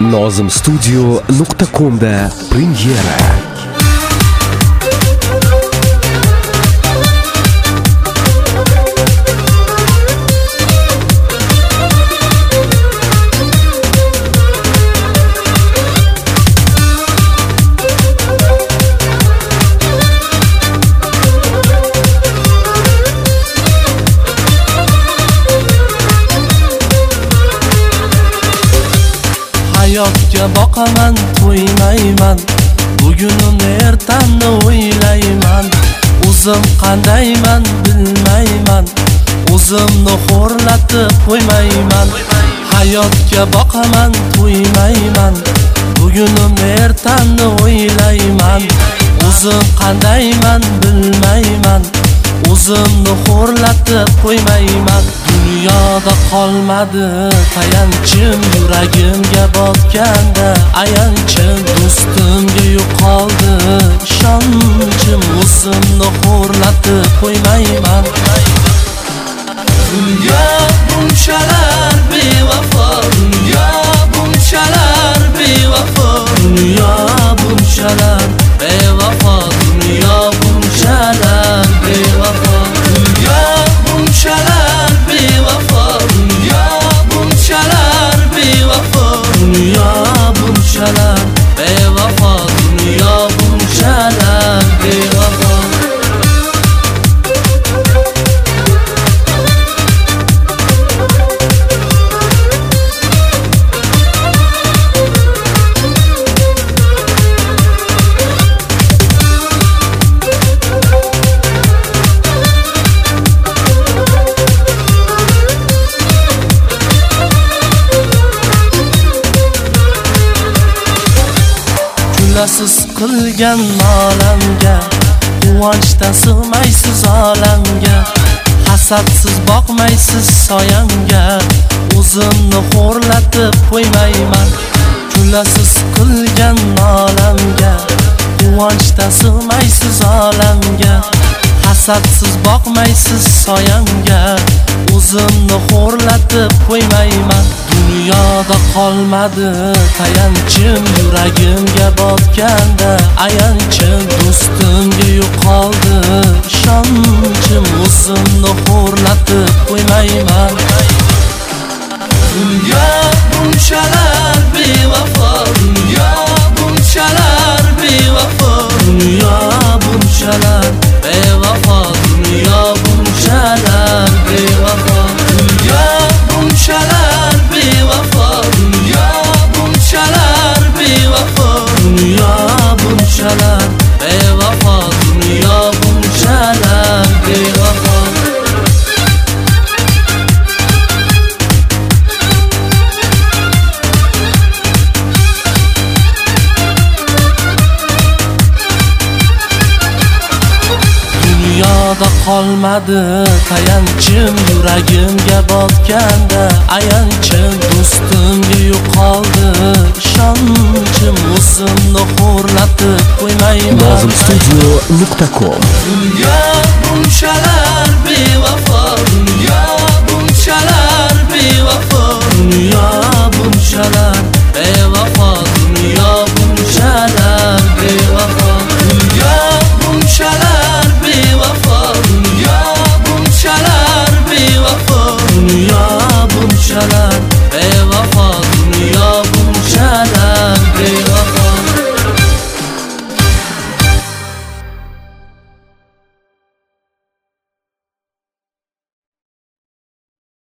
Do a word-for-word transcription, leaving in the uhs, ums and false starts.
nozim studio nuqta com da premyera. Hayotga boqaman, to'ymayman, bugunimni ertamni o'ylayman. O'zim qandayman bilmayman, o'zimni xo'rlatib qo'ymayman. Hayotga boqaman, to'ymayman, bugunimni ertamni o'ylayman. O'zim qandayman bilmayman, o'zimni xo'rlatib qo'ymayman. Dunyoda qolmadi tayanchim, yuragimga botganda ayanchim. Do'stimga yo'qoldi ishonchim, o'zimni xo'rlatib qo'ymayman. Dunyo bunchalar bevafo, dunyo bunchalar bevafo, dunyo bunchalar bevafo, dunyo bunchalar bevafo, dunyo bunchalar bevafo, dunyo bunchalar bevafo, dunyo bunchalar bevafo, dunyo bunchalar bevafo. Siz qilgan olamga, quvonchdan sig'maysiz olamga, hasadsiz boqmaysiz soyamga, o'zimni xo'rlatib qo'ymayman. Kulasiz qilgan olamga, quvonchdan sig'maysiz olamga, hasadsiz boqmaysiz soyamga, o'zimni xo'rlatib qo'ymayman. Dunyoda qolmadi tayanchim, yuragimga botganda ayanchim. Do'stimga yo'qoldi ishonchim, o'zimni xo'rlatib qo'ymayman. Dunyo bunchalar bevafo, dunyo bunchalar bevafo, dunyo bunchalar bevafo, dunyo bunchalar bevafo, dunyo bunchalar bevafo, dunyo bunchalar bevafo, dunyo bunchalar bevafo, dunyo bunchalar bevafo. Dunyoda qolmadi tayanchim, yuragimga botganda ayanchim. Do'stimga yo'qoldi ishonchim, o'zimni xo'rlatib qo'ymayman. nozim studio nuqta com. Dunyo bunchalar bevafo, dunyo bunchalar bevafo, dunyo bunchalar bevafo, dunyo bunchalar bevafo, dunyo bunchalar bevafo, dunyo bunchalar bevafo, dunyo bunchalar bevafo,